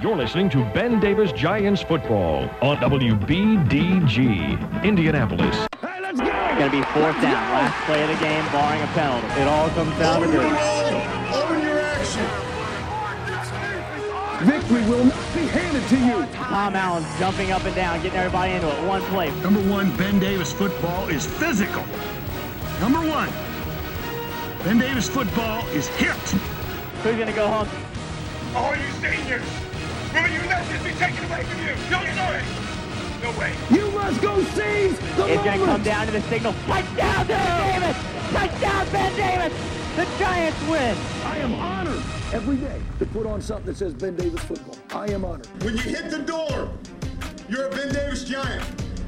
You're listening to Ben Davis Giants football on WBDG, Indianapolis. Hey, let's go! Going to be fourth down. Last play of the game, barring a penalty. It all comes down to this. Open your action. Victory will not be handed to you. Tom Allen jumping up and down, getting everybody into it. One play. Number one, Ben Davis football is physical. Number one, Ben Davis football is hit. Who's going to go home? All you seniors, will you let this be taken away from you? No way. No way. You must go seize the moment. It's going to come down to the signal. Touchdown, Ben Davis! Touchdown, Ben Davis! The Giants win. I am honored every day to put on something that says Ben Davis football. I am honored. When you hit the door, you're a Ben Davis Giant.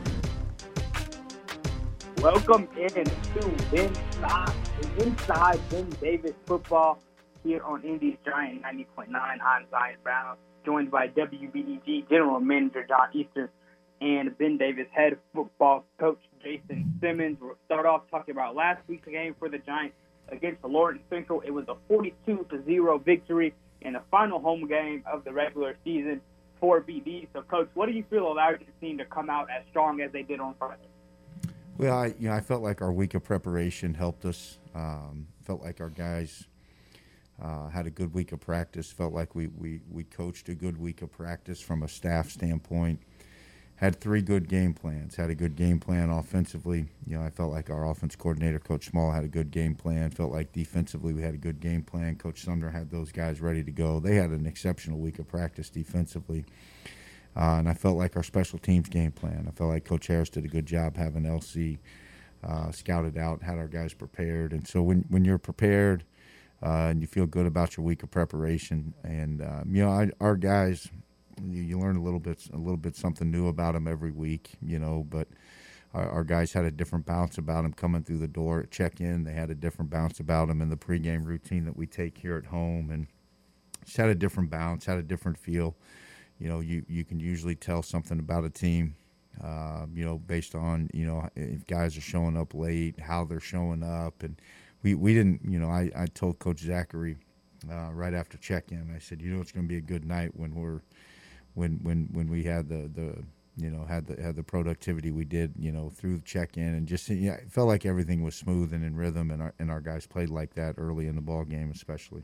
Welcome in to Inside Ben Davis Football here on Indy's Giant 90.9. I'm Zion Brown, joined by WBDG General Manager John Easter and Ben Davis head football coach Jason Simmons. We'll start off talking about last week's game for the Giants against the Lawrence Central. It was a 42-0 victory in the final home game of the regular season for BD. So, Coach, what do you feel allowed your team to come out as strong as they did on Friday? Well, I felt like our week of preparation helped us. Felt like our guys had a good week of practice. Felt like we coached a good week of practice from a staff standpoint. Had three good game plans. Had a good game plan offensively. I felt like our offense coordinator, Coach Small, had a good game plan. Felt like defensively we had a good game plan. Coach Sumner had those guys ready to go. They had an exceptional week of practice defensively. And I felt like our special teams game plan. I felt like Coach Harris did a good job having LC scouted out, had our guys prepared. And so when you're prepared and you feel good about your week of preparation, and our guys, you learn a little bit something new about them every week, But our guys had a different bounce about them coming through the door at check-in. They had a different bounce about them in the pregame routine that we take here at home, and just had a different bounce, had a different feel. You can usually tell something about a team, based on, if guys are showing up late, how they're showing up. And we didn't, I told Coach Zachary right after check-in, I said, it's going to be a good night when we had had the productivity we did, through the check-in, and just, it felt like everything was smooth and in rhythm, and our guys played like that early in the ball game, especially.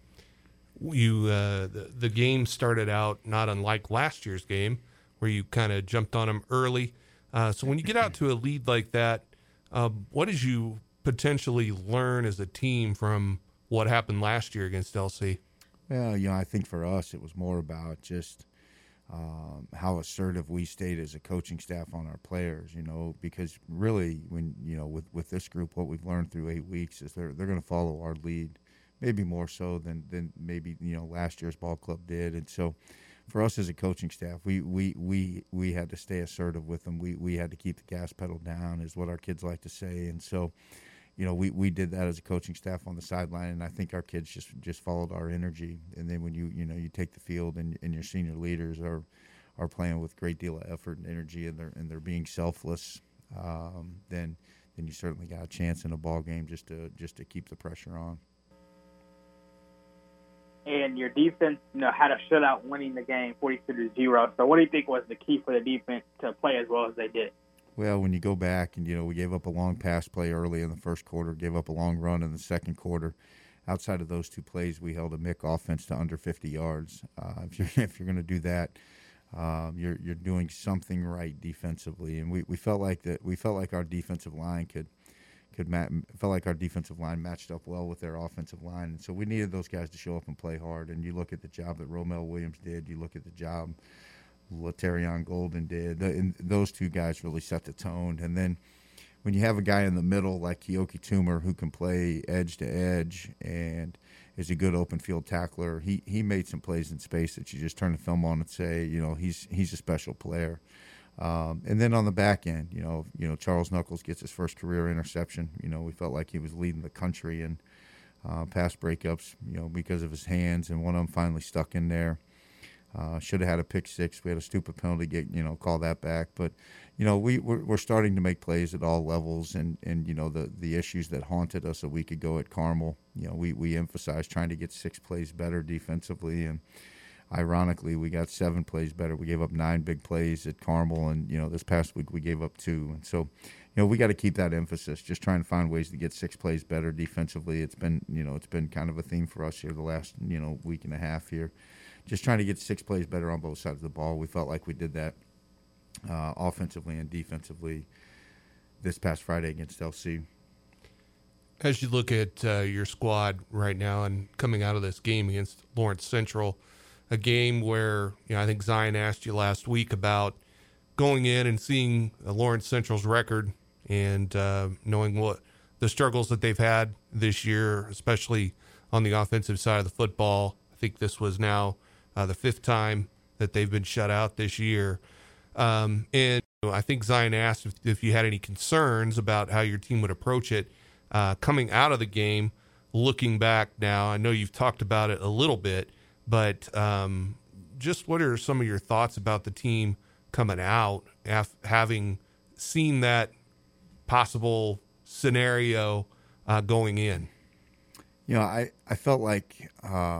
The game started out not unlike last year's game, where you kind of jumped on them early. So when you get out to a lead like that, what did you potentially learn as a team from what happened last year against LC? Well, I think for us it was more about just how assertive we stayed as a coaching staff on our players, because really when, with this group, what we've learned through 8 weeks is they're going to follow our lead. Maybe more so than maybe last year's ball club did, and so for us as a coaching staff, we had to stay assertive with them. We had to keep the gas pedal down, is what our kids like to say, and so we did that as a coaching staff on the sideline, and I think our kids just followed our energy. And then when you take the field and your senior leaders are playing with a great deal of effort and energy, and they're being selfless, then you certainly got a chance in a ball game just to keep the pressure on. And your defense, had a shutout winning the game 42-0. So what do you think was the key for the defense to play as well as they did? Well, when you go back and, we gave up a long pass play early in the first quarter, gave up a long run in the second quarter. Outside of those two plays, we held a MIC offense to under 50 yards. If you're going to do that, you're doing something right defensively. And we felt like our defensive line felt like our defensive line matched up well with their offensive line. And so we needed those guys to show up and play hard. And you look at the job that Romel Williams did, you look at the job Laterion Golden did, and those two guys really set the tone. And then when you have a guy in the middle like Keoki Toomer who can play edge to edge and is a good open field tackler, he made some plays in space that you just turn the film on and say, he's a special player. And then on the back end, Charles Knuckles gets his first career interception. We felt like he was leading the country in pass breakups, because of his hands, and one of them finally stuck in there. Should have had a pick six. We had a stupid penalty, call that back. But, we're starting to make plays at all levels, and the issues that haunted us a week ago at Carmel, we emphasized trying to get 6 plays better defensively, and ironically, we got 7 plays better. We gave up 9 big plays at Carmel, and this past week we gave up 2. And so, we got to keep that emphasis, just trying to find ways to get 6 plays better defensively. It's been, it's been kind of a theme for us here the last, week and a half here. Just trying to get 6 plays better on both sides of the ball. We felt like we did that offensively and defensively this past Friday against LC. As you look at your squad right now and coming out of this game against Lawrence Central, a game where I think Zion asked you last week about going in and seeing Lawrence Central's record and knowing what the struggles that they've had this year, especially on the offensive side of the football. I think this was now the 5th time that they've been shut out this year. And I think Zion asked if you had any concerns about how your team would approach it coming out of the game. Looking back now, I know you've talked about it a little bit, but just what are some of your thoughts about the team coming out having seen that possible scenario going in? I felt like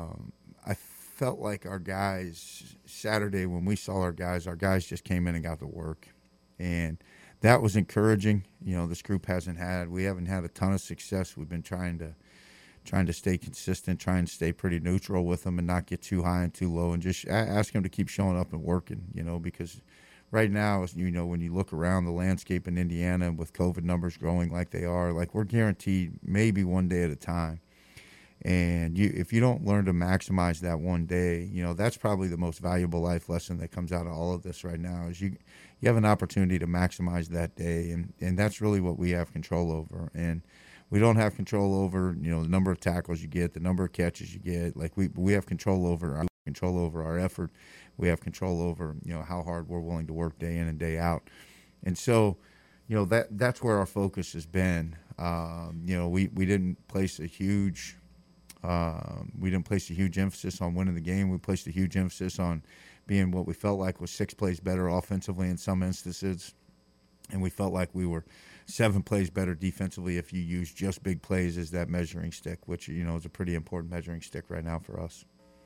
our guys Saturday when we saw our guys just came in and got to work, and that was encouraging. This group we haven't had a ton of success. We've been trying to stay consistent, trying to stay pretty neutral with them and not get too high and too low, and just ask them to keep showing up and working. Because right now, when you look around the landscape in Indiana with COVID numbers growing like they are, like we're guaranteed maybe one day at a time. And if you don't learn to maximize that one day, that's probably the most valuable life lesson that comes out of all of this right now is you have an opportunity to maximize that day. And that's really what we have control over. And we don't have control over, the number of tackles you get, the number of catches you get. Like we have control over our effort. We have control over, how hard we're willing to work day in and day out. And so, that's where our focus has been. We didn't place a huge emphasis on winning the game. We placed a huge emphasis on being what we felt like was 6 plays better offensively in some instances, and we felt like we were 7 plays better defensively if you use just big plays as that measuring stick, which is a pretty important measuring stick right now for us.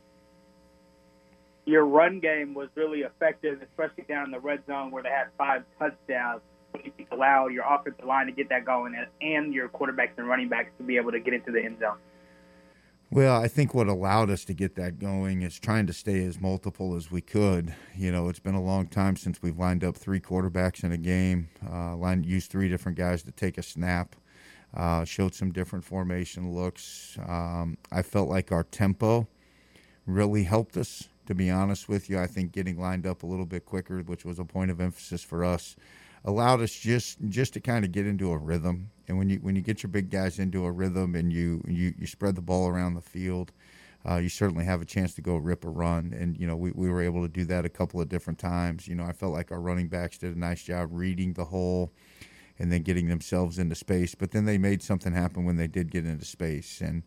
Your run game was really effective, especially down in the red zone where they had 5 touchdowns. It allowed your offensive line to get that going and your quarterbacks and running backs to be able to get into the end zone. Well, I think what allowed us to get that going is trying to stay as multiple as we could. It's been a long time since we've lined up 3 quarterbacks in a game, used 3 different guys to take a snap, showed some different formation looks. I felt like our tempo really helped us, to be honest with you. I think getting lined up a little bit quicker, which was a point of emphasis for us, allowed us just to kind of get into a rhythm. And when you get your big guys into a rhythm and you spread the ball around the field, you certainly have a chance to go rip a run. And we were able to do that a couple of different times. I felt like our running backs did a nice job reading the hole and then getting themselves into space. But then they made something happen when they did get into space. And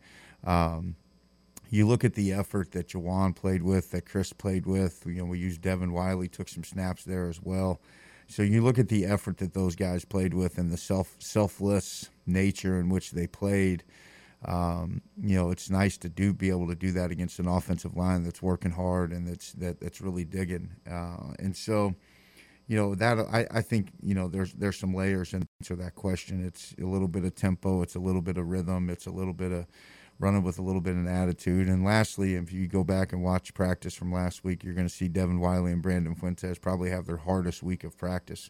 you look at the effort that Jawan played with, that Chris played with. We used Devin Wiley, took some snaps there as well. So you look at the effort that those guys played with and the selfless nature in which they played. It's nice to be able to do that against an offensive line that's working hard and that's really digging. And so, that I think there's some layers in answer that question. It's a little bit of tempo, it's a little bit of rhythm, it's a little bit of running with a little bit of an attitude. And lastly, if you go back and watch practice from last week, you're going to see Devin Wiley and Brandon Fuentes probably have their hardest week of practice.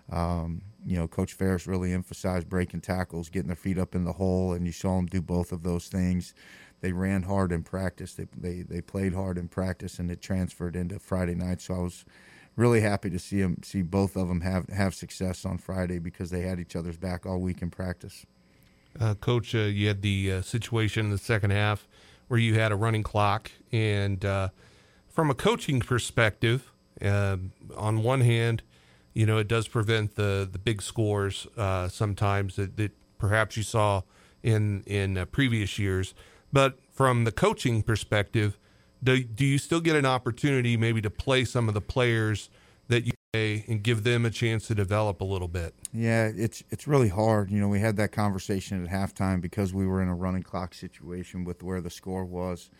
Coach Ferris really emphasized breaking tackles, getting their feet up in the hole, and you saw them do both of those things. They ran hard in practice. They played hard in practice, and it transferred into Friday night. So I was really happy to see both of them have success on Friday because they had each other's back all week in practice. Coach, you had the situation in the second half where you had a running clock. And from a coaching perspective, on one hand, it does prevent the big scores sometimes that perhaps you saw in previous years. But from the coaching perspective, do you still get an opportunity maybe to play some of the players that you play and give them a chance to develop a little bit? Yeah, it's really hard. We had that conversation at halftime because we were in a running clock situation with where the score was.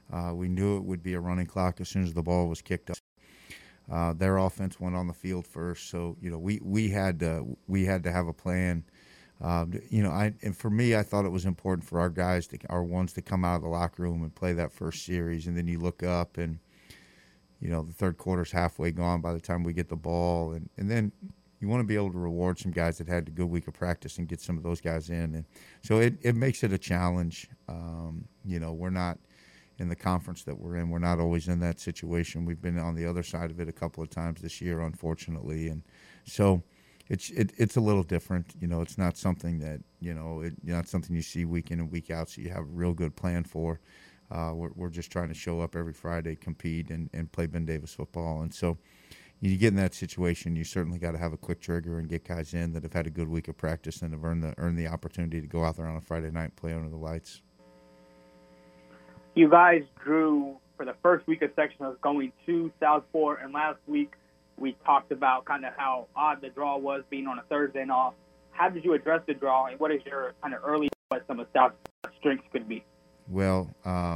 We knew it would be a running clock as soon as the ball was kicked up. Their offense went on the field first, so we had to have a plan. And for me, I thought it was important for our guys, our ones, to come out of the locker room and play that first series, and then you look up and the third quarter's halfway gone by the time we get the ball, and then you want to be able to reward some guys that had a good week of practice and get some of those guys in, and so it makes it a challenge. We're not in the conference that we're in. We're not always in that situation. We've been on the other side of it a couple of times this year, unfortunately, and so it's a little different. It's not something that not something you see week in and week out. So you have a real good plan for. We're just trying to show up every Friday, compete, and play Ben Davis football. And so you get in that situation, you certainly got to have a quick trigger and get guys in that have had a good week of practice and have earned the opportunity to go out there on a Friday night and play under the lights. You guys drew for the first week of sectionals going to Southport, and last week we talked about kind of how odd the draw was being on a Thursday and off. How did you address the draw, and what is your kind of early what some of Southport's strengths could be? Well,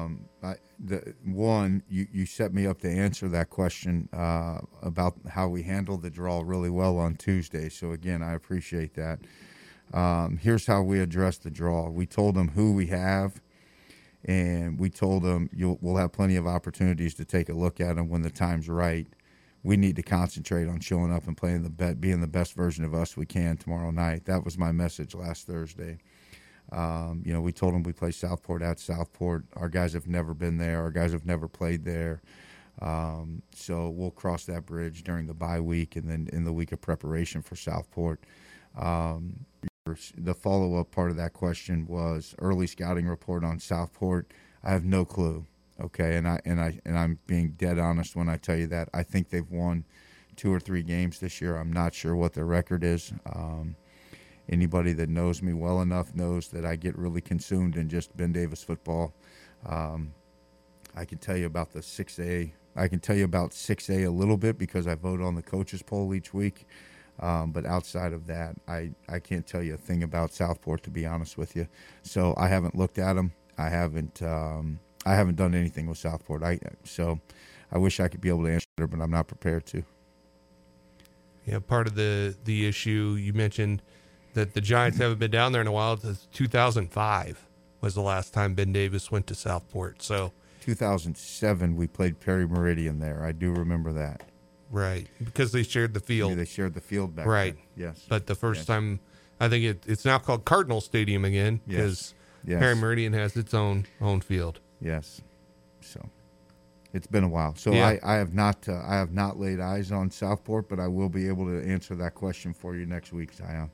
you set me up to answer that question about how we handled the draw really well on Tuesday. So, again, I appreciate that. Here's how we addressed the draw. We told them who we have, and we told them we'll have plenty of opportunities to take a look at them when the time's right. We need to concentrate on showing up and playing being the best version of us we can tomorrow night. That was my message last Thursday. We told them we play Southport at Southport. Our guys have never been there. Our guys have never played there. So we'll cross that bridge during the bye week and then in the week of preparation for Southport. The follow-up part of that question was early scouting report on Southport. I have no clue. Okay, and I'm being dead honest when I tell you that. I think they've won 2 or 3 games this year. I'm not sure what their record is. Anybody that knows me well enough knows that I get really consumed in just Ben Davis football. I can tell you about the 6A. I can tell you about 6A a little bit because I vote on the coaches poll each week. But outside of that, I can't tell you a thing about Southport, to be honest with you. So I haven't looked at them. I haven't done anything with Southport. So I wish I could be able to answer it, but I'm not prepared to. Yeah, part of the issue you mentioned that the Giants haven't been down there in a while. 2005 was the last time Ben Davis went to Southport. So 2007 we played Perry Meridian there. I do remember that. Right, because they shared the field. Yeah, they shared the field back right. then. Yes. But the first time, I think it's now called Cardinal Stadium again because Perry Meridian has its own field. Yes. So it's been a while. So I have not laid eyes on Southport, but I will be able to answer that question for you next week, Zion.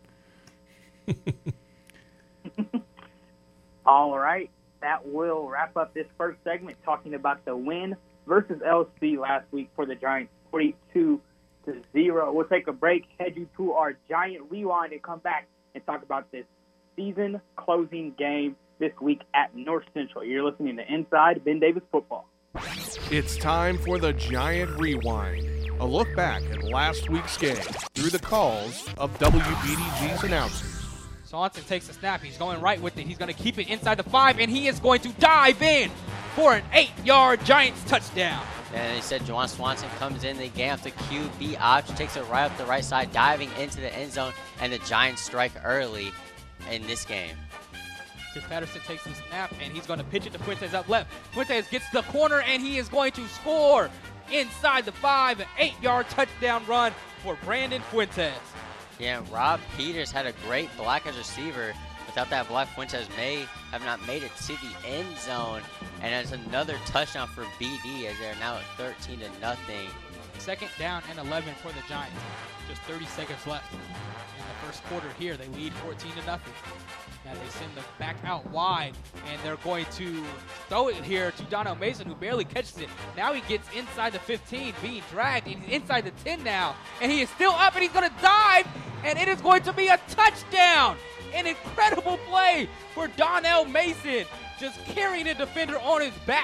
All right. That will wrap up this first segment talking about the win versus LC last week for the Giants, 42-0. We'll take a break, head you to our Giant Rewind, and come back and talk about this season closing game this week at North Central. You're listening to Inside Ben Davis Football. It's time for the Giant Rewind, a look back at last week's game through the calls of WBDG's announcers. Swanson takes the snap. He's going right with it. He's going to keep it inside the 5, and he is going to dive in for an 8-yard Giants touchdown. And they said Juwan Swanson comes in, they gain off the QB option, takes it right up the right side, diving into the end zone, and the Giants strike early in this game. Chris Patterson takes the snap, and he's going to pitch it to Fuentes up left. Fuentes gets the corner, and he is going to score inside the 5, an 8-yard touchdown run for Brandon Fuentes. Yeah, Rob Peters had a great block as receiver. Without that block, Fuentes may have not made it to the end zone. And it's another touchdown for BD as they're now at 13-0. Second down and 11 for the Giants. Just 30 seconds left in the first quarter here. They lead 14-0. Now they send the back out wide, and they're going to throw it here to Donnell Mason, who barely catches it. Now he gets inside the 15, being dragged, and he's inside the 10 now. And he is still up, and he's going to dive, and it is going to be a touchdown. An incredible play for Donnell Mason, just carrying a defender on his back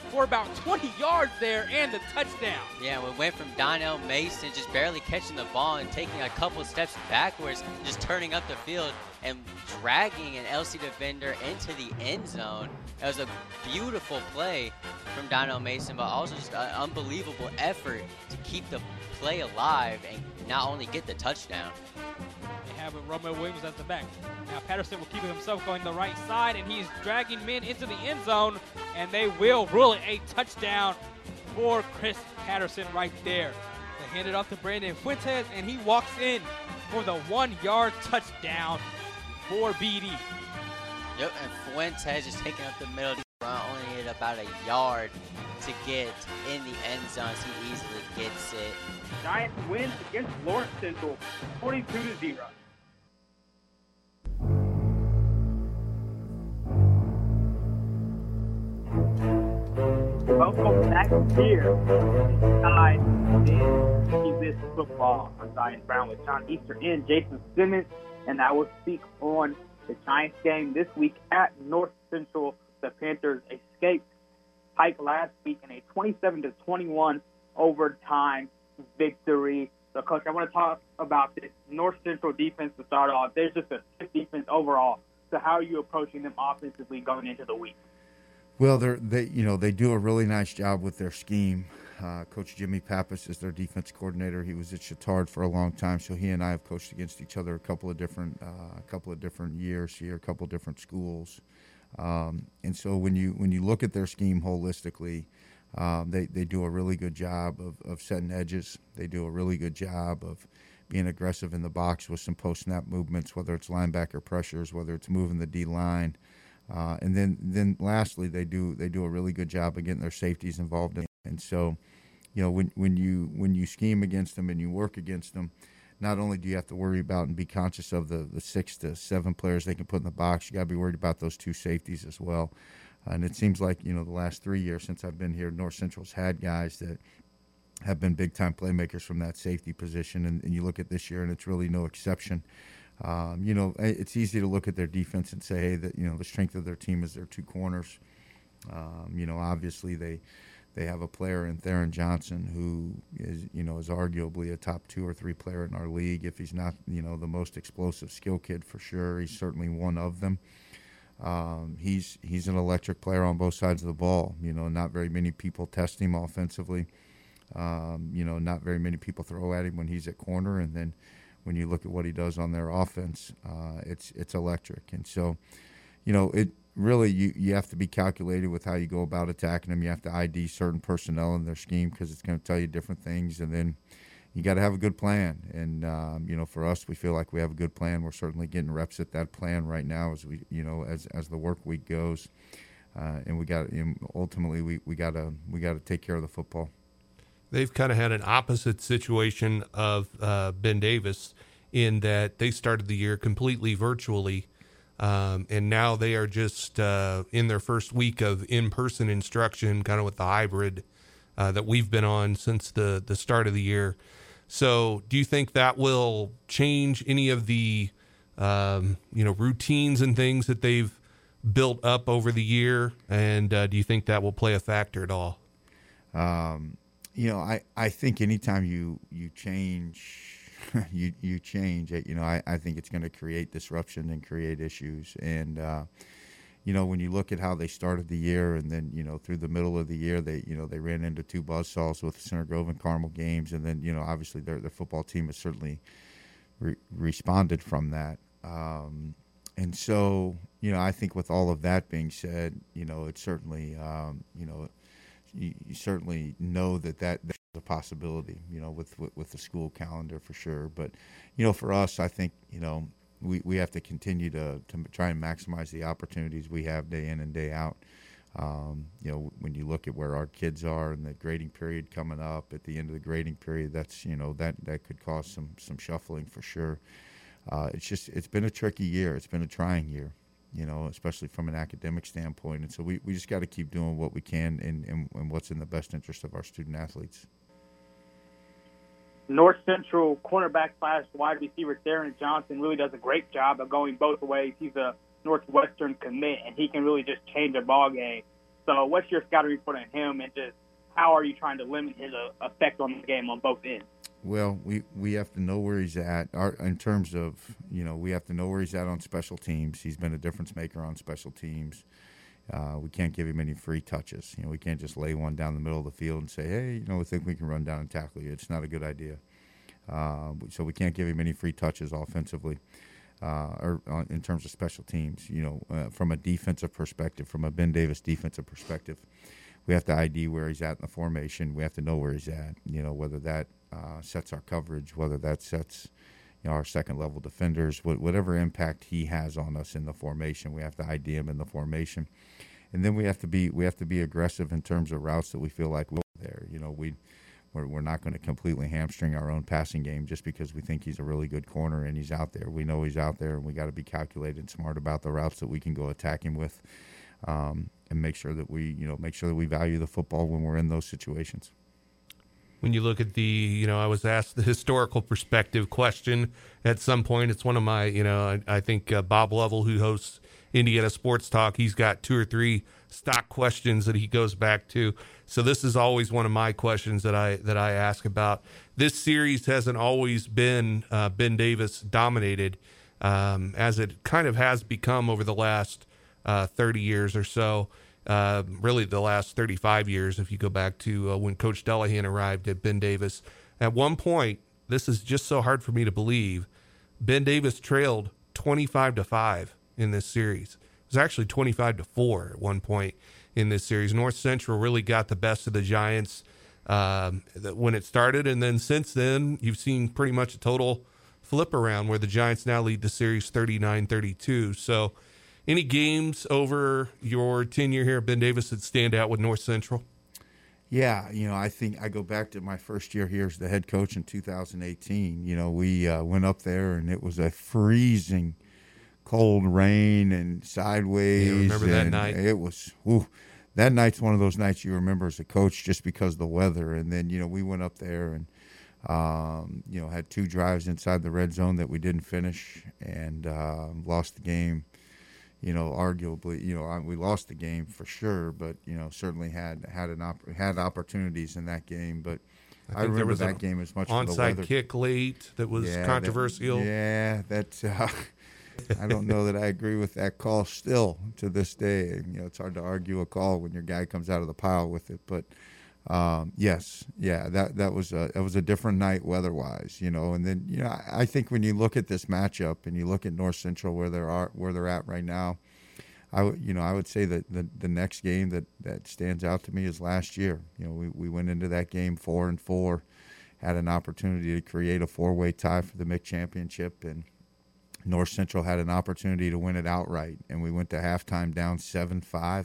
for about 20 yards there and the touchdown. Yeah, we went from Donnell Mason just barely catching the ball and taking a couple steps backwards, just turning up the field and dragging an LC defender into the end zone. It was a beautiful play from Donnell Mason, but also just an unbelievable effort to keep the play alive and not only get the touchdown. They have Romeo Williams at the back. Now Patterson will keep himself going the right side, and he's dragging men into the end zone, and they will rule it a touchdown for Chris Patterson right there. They hand it off to Brandon Fuentes, and he walks in for the 1-yard touchdown for BD. Yep, and Fuentes just taking up the middle of the run, only needed about a yard to get in the end zone, so he easily gets it. Giants win against Lawrence Central, 42-0. Welcome back here inside this football. I'm Zion Brown with John Easter and Jason Simmons, and I will speak on the Giants game this week at North Central. The Panthers escaped Pike last week in a 27-21 overtime victory. So, Coach, I want to talk about this North Central defense to start off. There's just a stiff defense overall. So, how are you approaching them offensively going into the week? Well, they do a really nice job with their scheme. Coach Jimmy Pappas is their defense coordinator. He was at Chittard for a long time, so he and I have coached against each other a couple of different years here, a couple of different schools. And so when you look at their scheme holistically, they do a really good job of setting edges. They do a really good job of being aggressive in the box with some post-snap movements, whether it's linebacker pressures, whether it's moving the D-line. And then lastly, they do a really good job of getting their safeties involved in. And so, when you scheme against them and you work against them, not only do you have to worry about and be conscious of the 6 to 7 players they can put in the box, you got to be worried about those 2 safeties as well. And it seems like the last 3 years since I've been here, North Central's had guys that have been big-time playmakers from that safety position, and you look at this year, and it's really no exception. It's easy to look at their defense and say, hey, that the strength of their team is their 2 corners. Obviously they have a player in Theron Johnson who is arguably a top 2 or 3 player in our league. If he's not the most explosive skill kid for sure, he's certainly one of them. He's an electric player on both sides of the ball. Not very many people test him offensively. Not very many people throw at him when he's at corner, and then when you look at what he does on their offense, it's electric. And so, it really you have to be calculated with how you go about attacking them. You have to ID certain personnel in their scheme because it's going to tell you different things, and then you got to have a good plan. And for us, we feel like we have a good plan. We're certainly getting reps at that plan right now as we as the work week goes, and we got ultimately we got to take care of the football. They've kind of had an opposite situation of Ben Davis in that they started the year completely virtually, and now they are just in their first week of in-person instruction, kind of with the hybrid that we've been on since the start of the year. So do you think that will change any of the routines and things that they've built up over the year, and do you think that will play a factor at all? I think anytime you change, you change it. I think it's going to create disruption and create issues. And when you look at how they started the year, and then through the middle of the year, they ran into 2 buzzsaws with the Center Grove and Carmel games, and then obviously their football team has certainly responded from that. And so I think with all of that being said, it's certainly you certainly know that's a possibility, with the school calendar for sure. But, for us, I think, we have to continue to try and maximize the opportunities we have day in and day out. When you look at where our kids are and the grading period coming up, at the end of the grading period, that's, that could cause some shuffling for sure. It's been a tricky year. It's been a trying year. Especially from an academic standpoint. And so we just got to keep doing what we can and what's in the best interest of our student athletes. North Central cornerback / wide receiver Theron Johnson really does a great job of going both ways. He's a Northwestern commit, and he can really just change a ball game. So what's your scouting report on him, and just how are you trying to limit his effect on the game on both ends? Well, we have to know where he's at. In terms of, we have to know where he's at on special teams. He's been a difference maker on special teams. We can't give him any free touches. We can't just lay one down the middle of the field and say, hey, we think we can run down and tackle you. It's not a good idea. So we can't give him any free touches offensively or in terms of special teams. From a defensive perspective, from a Ben Davis defensive perspective, we have to ID where he's at in the formation. We have to know where he's at, whether that sets our coverage, whether that sets our second-level defenders, whatever impact he has on us in the formation, we have to ID him in the formation. And then we have to be aggressive in terms of routes that we feel like we're there. We're not going to completely hamstring our own passing game just because we think he's a really good corner and he's out there. We know he's out there, and we got to be calculated and smart about the routes that we can go attack him with, and make sure that we value the football when we're in those situations. When you look at I was asked the historical perspective question at some point. It's one of my, I think Bob Lovell, who hosts Indiana Sports Talk, he's got 2 or 3 stock questions that he goes back to. So this is always one of my questions that I ask about. This series hasn't always been Ben Davis dominated, as it kind of has become over the last 30 years or so. Really the last 35 years, if you go back to when Coach Delahan arrived at Ben Davis. At one point, this is just so hard for me to believe, Ben Davis trailed 25-5 in this series. It was actually 25-4 at one point in this series. North Central really got the best of the Giants when it started, and then since then, you've seen pretty much a total flip around where the Giants now lead the series 39-32. So any games over your tenure here at Ben Davis that stand out with North Central? Yeah, I think I go back to my first year here as the head coach in 2018. We went up there, and it was a freezing cold rain and sideways. Yeah, remember that night? It was, that night's one of those nights you remember as a coach just because of the weather. And then, we went up there and, had 2 drives inside the red zone that we didn't finish and lost the game. Arguably, we lost the game for sure, but certainly had opportunities in that game. But I remember that game as much for the weather. Onside kick late that was controversial. That's. I don't know that I agree with that call still to this day. It's hard to argue a call when your guy comes out of the pile with it, but. That was a different night weather-wise, and then I think when you look at this matchup and you look at North Central where they're at right now, I would say that the next game that stands out to me is last year. We went into that game 4-4, had an opportunity to create a 4-way tie for the MIC championship, and North Central had an opportunity to win it outright, and we went to halftime down 7-5.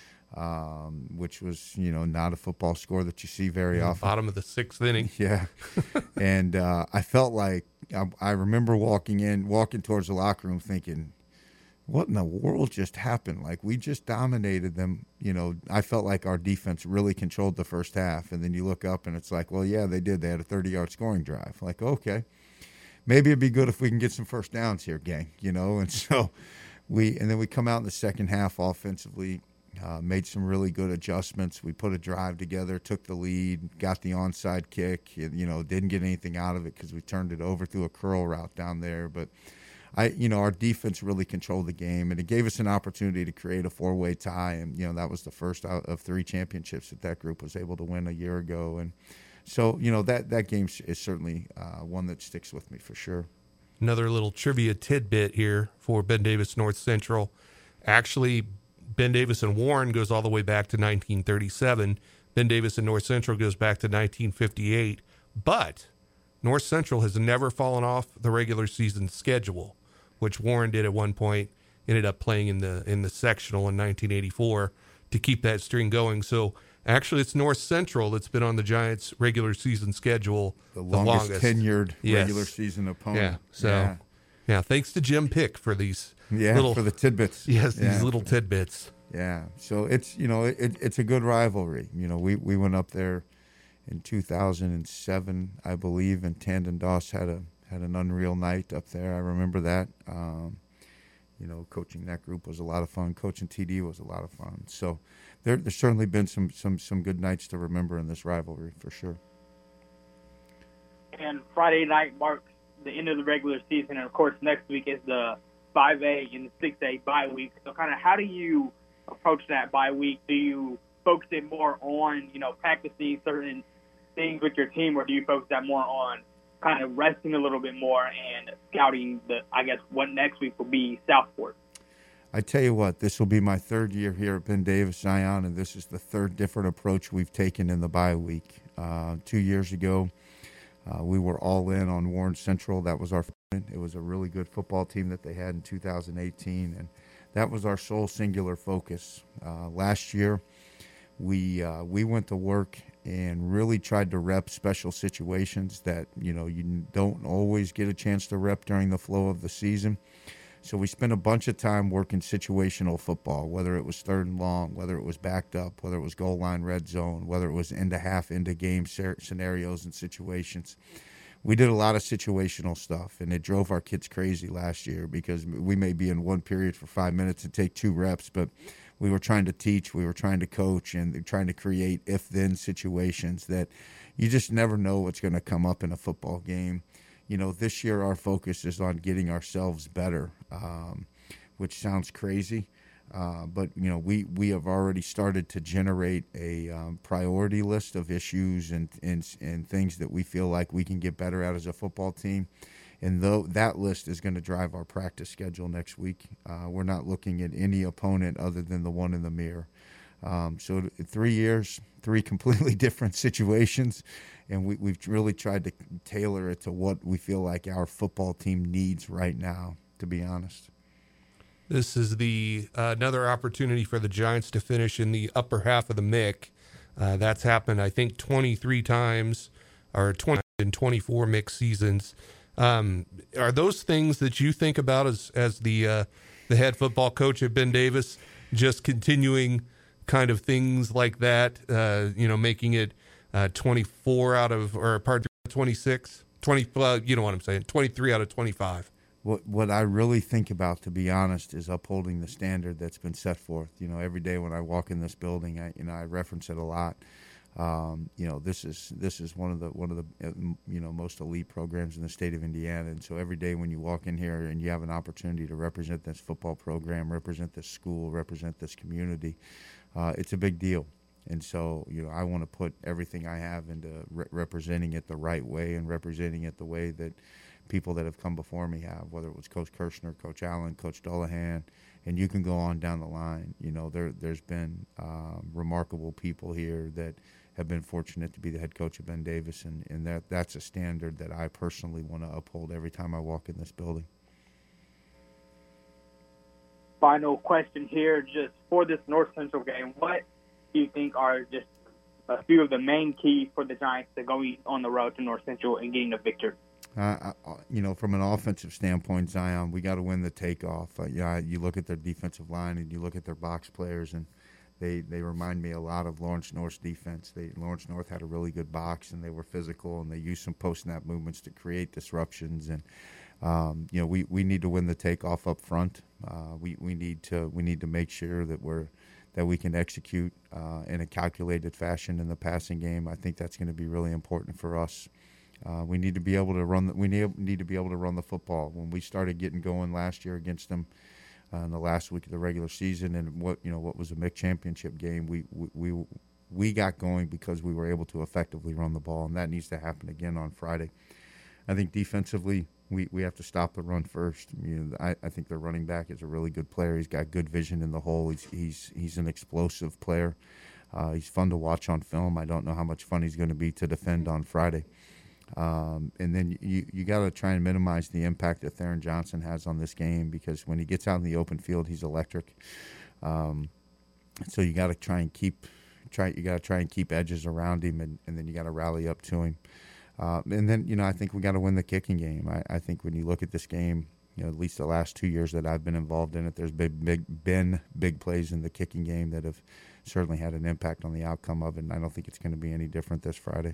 Which was, not a football score that you see very often. Bottom of the 6th inning. Yeah. And I felt like I remember walking towards the locker room thinking, what in the world just happened? Like, we just dominated them. I felt like our defense really controlled the first half. And then you look up and it's like, well, yeah, they did. They had a 30-yard scoring drive. Like, okay, maybe it'd be good if we can get some first downs here, gang, And so then we come out in the second half offensively. Made some really good adjustments. We put a drive together, took the lead, got the onside kick. Didn't get anything out of it because we turned it over through a curl route down there. But our defense really controlled the game, and it gave us an opportunity to create a 4-way tie. And that was the first out of 3 championships that group was able to win a year ago. And so that game is certainly one that sticks with me for sure. Another little trivia tidbit here for Ben Davis North Central. Actually, Ben Davis and Warren goes all the way back to 1937. Ben Davis and North Central goes back to 1958. But North Central has never fallen off the regular season schedule, which Warren did at one point. Ended up playing in the sectional in 1984 to keep that string going. So actually, it's North Central that's been on the Giants' regular season schedule the longest tenured regular season opponent. Yeah. So yeah, thanks to Jim Pick for these. For the tidbits. Yes, these little tidbits. Yeah, so it's it's a good rivalry. We went up there in 2007, I believe, and Tandon Doss had an unreal night up there. I remember that. coaching that group was a lot of fun. Coaching TD was a lot of fun. So there's certainly been some good nights to remember in this rivalry for sure. And Friday night marks the end of the regular season, and of course next week is the 5A and the 6A bye week. So kind of how do you approach that bye week? Do you focus it more on, practicing certain things with your team, or do you focus that more on kind of resting a little bit more and scouting what next week will be Southport? I tell you what, this will be my third year here at Ben Davis Zion, and this is the third different approach we've taken in the bye week. 2 years ago, we were all in on Warren Central. That was it was a really good football team that they had in 2018, and that was our sole singular focus. Last year, we went to work and really tried to rep special situations that, you don't always get a chance to rep during the flow of the season. So we spent a bunch of time working situational football, whether it was third and long, whether it was backed up, whether it was goal line red zone, whether it was into game scenarios and situations. We did a lot of situational stuff, and it drove our kids crazy last year because we may be in one period for 5 minutes and take 2 reps, but we were trying to teach, we were trying to coach, and trying to create if-then situations that you just never know what's going to come up in a football game. This year our focus is on getting ourselves better, which sounds crazy, but we have already started to generate a priority list of issues and things that we feel like we can get better at as a football team. And that list is going to drive our practice schedule next week. We're not looking at any opponent other than the one in the mirror. So 3 years, 3 completely different situations, and we've really tried to tailor it to what we feel like our football team needs right now, to be honest. This is the another opportunity for the Giants to finish in the upper half of the MIC. That's happened, I think, 23 times, or 20 in 24 MIC seasons. Are those things that you think about as the head football coach at Ben Davis, just continuing kind of things like that, making it 24 out of, or pardon, 26, 20, you know what I'm saying, 23 out of 25? What I really think about, to be honest, is upholding the standard that's been set forth. Every day when I walk in this building, I reference it a lot. This is one of the most elite programs in the state of Indiana, and so every day when you walk in here and you have an opportunity to represent this football program, represent this school, represent this community, it's a big deal. And so I want to put everything I have into representing it the right way and representing it the way that people that have come before me have, whether it was Coach Kirshner, Coach Allen, Coach Dullahan, and you can go on down the line. There's been remarkable people here that have been fortunate to be the head coach of Ben Davis, and that's a standard that I personally want to uphold every time I walk in this building. Final question here, just for this North Central game, what do you think are just a few of the main keys for the Giants to going on the road to North Central and getting a victory? From an offensive standpoint, Zion, we got to win the takeoff. You look at their defensive line and you look at their box players, and they remind me a lot of Lawrence North's defense. Lawrence North had a really good box, and they were physical, and they used some post-snap movements to create disruptions. And we need to win the takeoff up front. We need to make sure that we can execute in a calculated fashion in the passing game. I think that's going to be really important for us. We need to be able to run. We need to be able to run the football. When we started getting going last year against them in the last week of the regular season, and what was a MIC championship game, we got going because we were able to effectively run the ball, and that needs to happen again on Friday. I think defensively, we have to stop the run first. I think their running back is a really good player. He's got good vision in the hole. He's an explosive player. He's fun to watch on film. I don't know how much fun he's going to be to defend on Friday. And then you got to try and minimize the impact that Theron Johnson has on this game, because when he gets out in the open field, he's electric. So you got to try and keep edges around him, and then you got to rally up to him. And then I think we got to win the kicking game. I think when you look at this game, at least the last 2 years that I've been involved in it, there's been big plays in the kicking game that have certainly had an impact on the outcome of it. And I don't think it's going to be any different this Friday.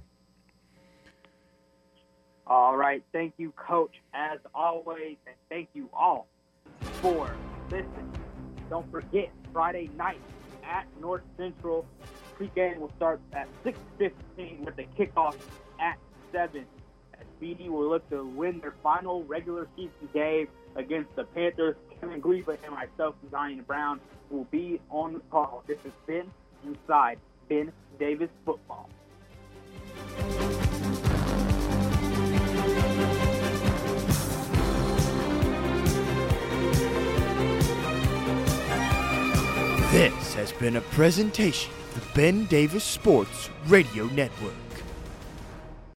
All right. Thank you, Coach, as always, and thank you all for listen. Don't forget, Friday night at North Central. Pre-game will start at 6:15 with the kickoff at 7. As BD will look to win their final regular season game against the Panthers. Kevin Greba and myself, Zion Brown, will be on the call. This has been Inside Ben Davis Football. This has been a presentation of the Ben Davis Sports Radio Network.